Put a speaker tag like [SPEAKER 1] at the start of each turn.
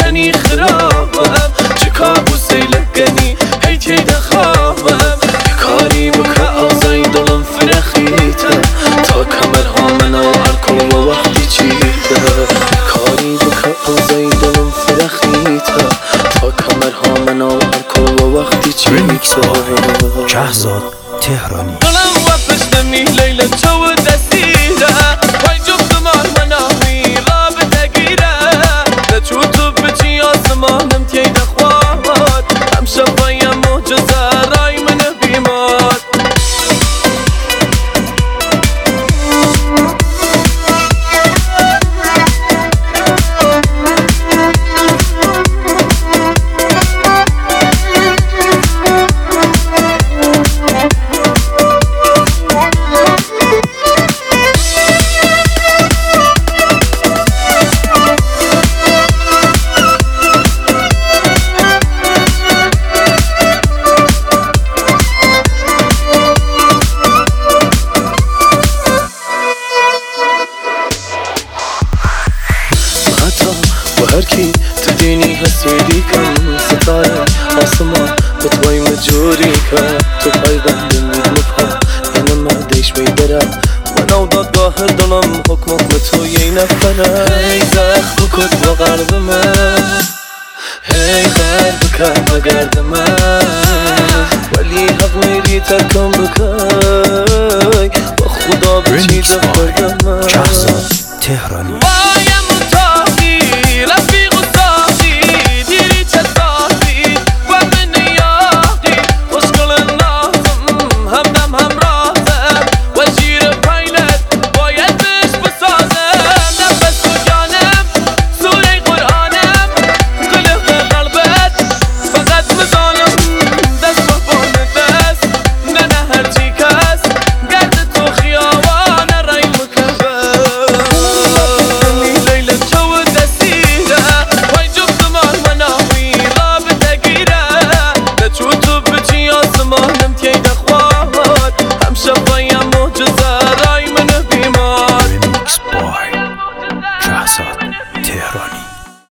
[SPEAKER 1] یعنی خرابم چه کابوسی لگنی هی تیده خوابم کاری بکه آزای دلم فرخیته تا کمرها منو ارکل و وقتی چیده کاری بکه آزای دلم فرخیته تا کمرها منو ارکل و وقتی چیده
[SPEAKER 2] شهزاد تهرانی
[SPEAKER 1] دلم وقتش نمی لیل تو دستیره وای جفت مناوی را بتگیره نچو تو بچی آسمانم تیده خواد هم شفایم معجزه رای من بیمار و هرکی تدینی حسیدی کن ستاره آسمان بتوای مجوری کن تو پای بندی مفهم اینم مردیش بیدره منو دادگاه دلم حکمت تو یه نفره هی زخم کد و غرب من هی غرب که بگرد من ولی حق میری ترکم بکای با خدا به چیز خورد من
[SPEAKER 2] شهزاد تهرانی